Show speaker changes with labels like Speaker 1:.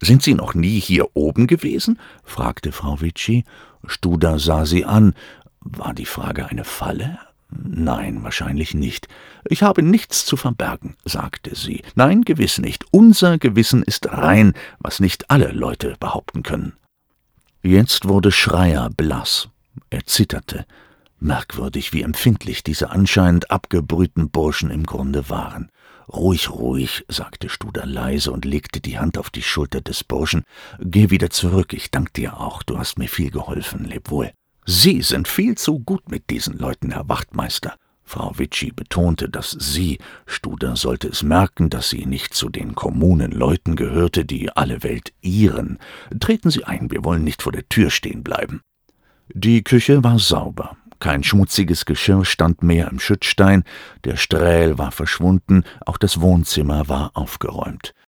Speaker 1: »Sind Sie noch nie hier oben gewesen?« fragte Frau Witschi. Studer sah sie an. War die Frage eine Falle? Nein, wahrscheinlich nicht. »Ich habe nichts zu verbergen«, sagte sie. »Nein, gewiss nicht. Unser Gewissen ist rein, was nicht alle Leute behaupten können.« Jetzt wurde Schreier blass. Er zitterte. Merkwürdig, wie empfindlich diese anscheinend abgebrühten Burschen im Grunde waren. »Ruhig, ruhig«, sagte Studer leise und legte die Hand auf die Schulter des Burschen. »Geh wieder zurück, ich dank dir auch, du hast mir viel geholfen, leb wohl.« »Sie sind viel zu gut mit diesen Leuten, Herr Wachtmeister.« Frau Witschi betonte das Sie. Studer sollte es merken, dass sie nicht zu den kommunen Leuten gehörte, die alle Welt ehren. »Treten Sie ein, wir wollen nicht vor der Tür stehen bleiben.« Die Küche war sauber. Kein schmutziges Geschirr stand mehr im Schüttstein, der Strähl war verschwunden, auch das Wohnzimmer war aufgeräumt.